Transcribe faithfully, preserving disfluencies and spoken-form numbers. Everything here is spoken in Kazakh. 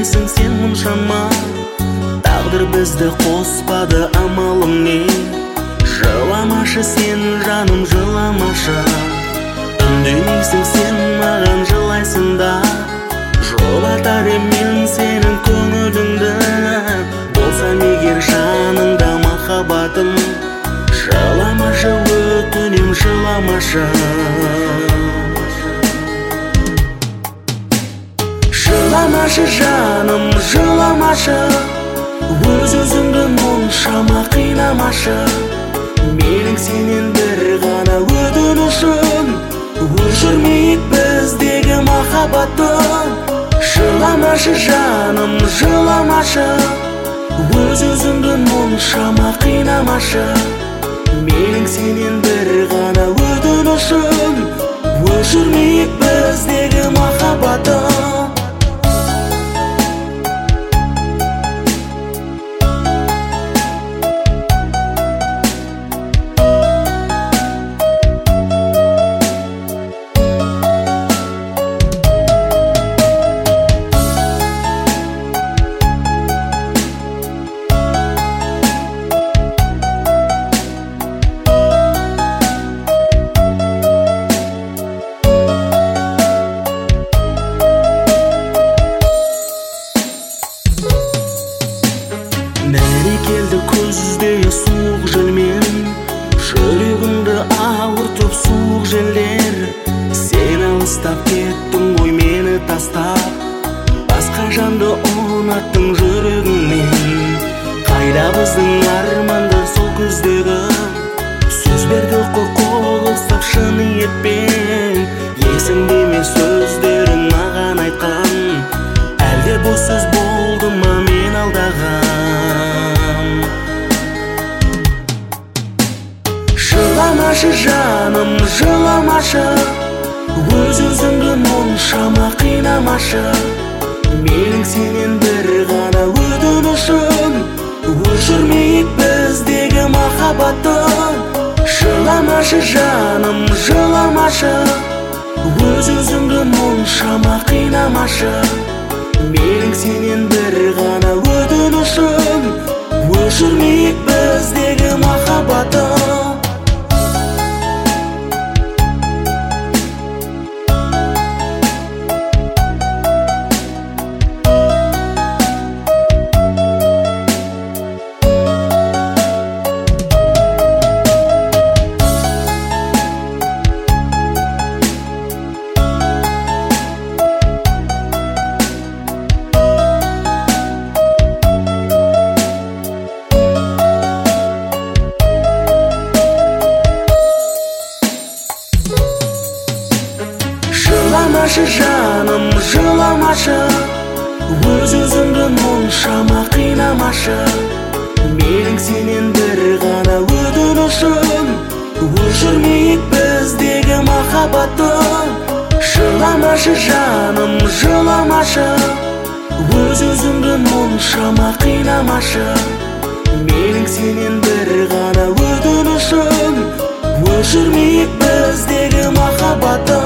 Үндемейсің сен мұншама, тағдыр бізді қоспады, амалым не? Жыламашы сен жаным, жыламашы. Үндемейсің сен маған, жылайсың да, жұбатар мен сенің көңіліңді. Болсам егер жаныңда махаббатым, жыламашы өтінем, жыламашы. Жыламашы жаным, жыламашы. Өз-өзіңді мұншама қинамашы. Менің сенен бір ғана өтінішім, өшірмейік біздегі махаббатты. Жыламашы жаным, жыламашы. Өз-өзіңді мұншама қинамашы. Менің сенен бір ғана өтінішім, өшірмейік біздегі махаббатты. Бәрі келді көздей суық желмен, жүрегімді ауыртып суық желдер. Сен алыстап кеттің ғой мені тастап, басқа жанды ұнаттың жүрегіңмен. Қайда біздің армандар сол көздегі, сөздерді қол ұстап шын ниетпен. Есіңде ме сөздерің маған айтқан, әлде бұл сөз болды ма мен алдаған? Жыламашы жаным, жыламашы. Өз-өзіңді мұншама қинамашы. Менің сенен бір ғана өтінішім, өшірмейік біздегі махаббатты. Жыламашы жаным, жыламашы. Өз-өзіңді мұншама қинамашы. Менің сенен бір ғана өтінішім, өшірмейік біздегі махаббатты. Жыламашы жаным, жыламашы. Өз-өзіңді мұншама қинамашы. Менің сенен бір ғана өтінішім, өшірмейік біздегі махаббатты. Жыламашы жаным, жыламашы. Өз-өзіңді мұншама қинамашы. Менің сенен бір ғана өтінішім, өшірмейік біздегі махаббатты.